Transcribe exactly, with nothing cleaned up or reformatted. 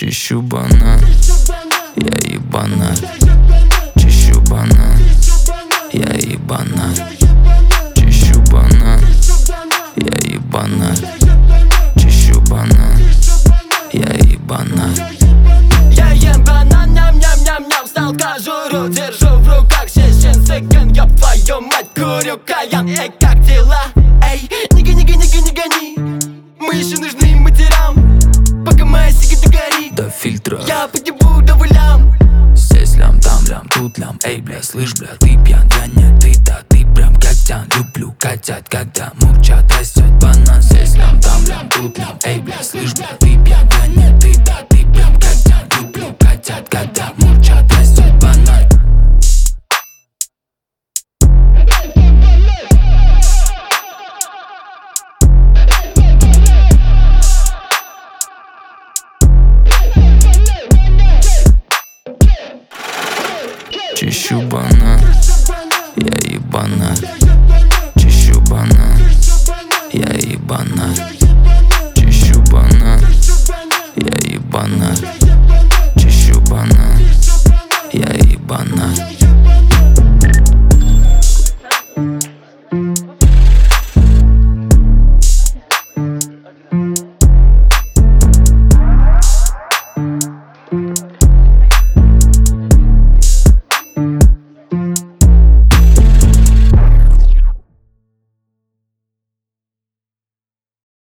Чищу банан, я ебанат. Чищу банан, я ебанат. Чищу банан, я ебанат. Чищу банан, я ебанат. Я ем банан, ням-ням-ням-ням, встал кожуру, держу в руках шестьдесят секунд, ёб твою мать, курю каян. Эй, как дела? Эй, не гони, гони, гони, гони. Мы еще нужны матерям, пока моя сигарета горит. До фильтра Я подъебу до вылям. Здесь лям, там лям, тут лям. Эй, бля, слышь, бля, ты пьян, я не ты, да ты прям как тян. Люблю котят, когда мурчат, растет банан. Здесь лям, там лям, тут лям. Эй, бля, слышь, бля, ты пьян, я не ты, да ты прям как тян. Люблю котят, когда мурчат, растет банан. Чищу банан, я ебанат.